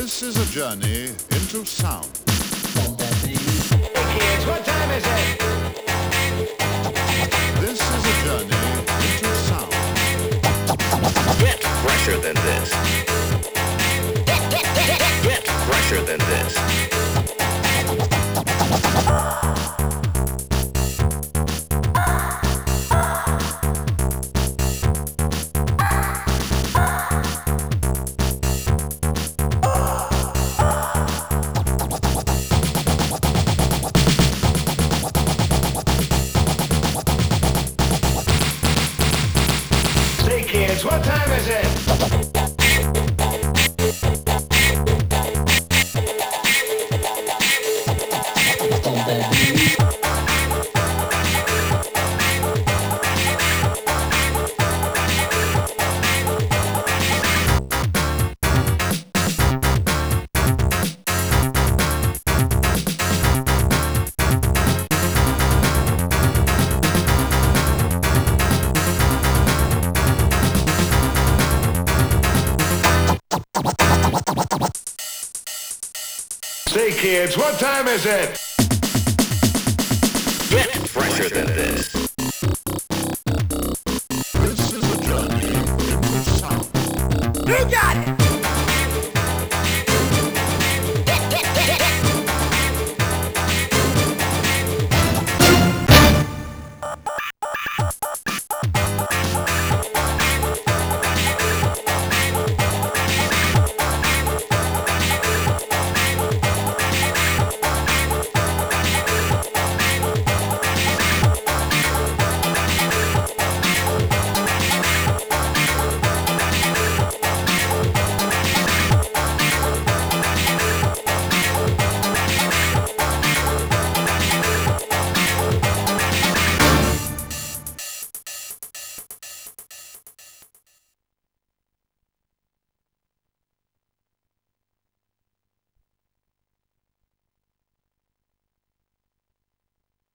This is a journey into sound. Hey kids, what time is it? This is a journey into sound. Get fresher than this. Get fresher than this. Say kids, what time is it? Say kids, what time is it? Get fresher than this.